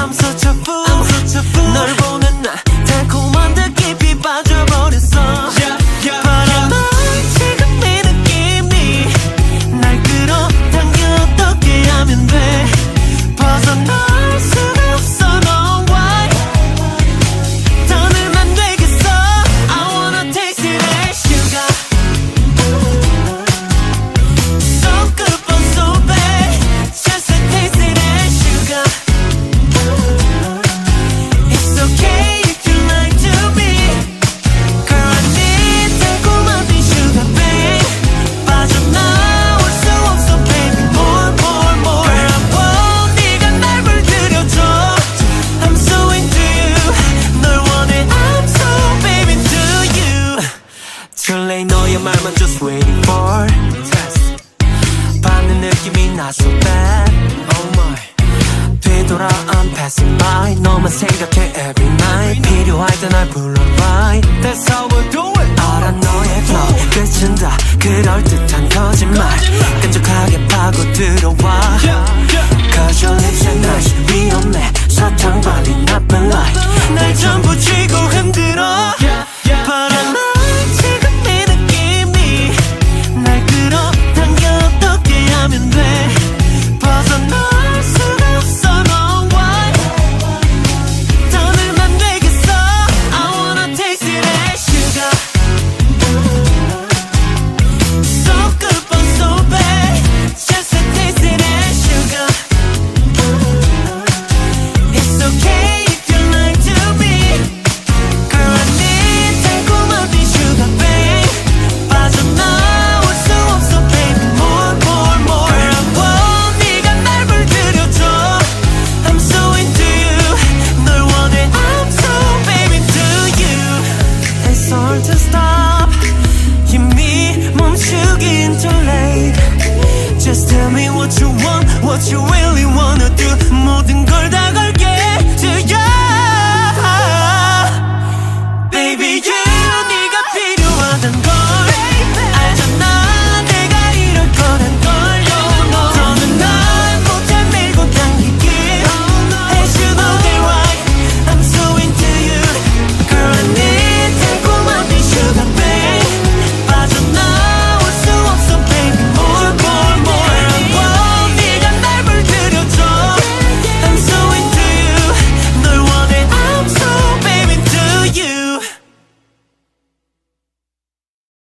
I'm such a fool 널 보는 나 달콤한 듯 깊이 빠져버렸어 바로 너 지금 이 느낌이 날 끌어당겨 어떻게 하면 돼 벗어날 수가 없어 No why 더는 안 되겠어 I wanna taste it as sugar So good but so bad Just to taste it as sugar It's okay if you lie to me Girl I need 달콤한 네 sugar babe 빠져나올 수 없어 baby more Girl I want 네가 날 물들여줘 I'm so into you 널 원해 I'm so baby into you Too late 너의 말만 just waiting for test 받는 느낌이 not so bad Oh my 되돌아 I'm passing by 너만 생각해 every night 필요할 때 날 불러 right That's how we do it 알아 너의 flow 끝은 다 그럴듯한 거짓말 끈적하게 파고들어와 Cause your lips and eyes 위험해 사탕 발린 나쁜 lie 날 전부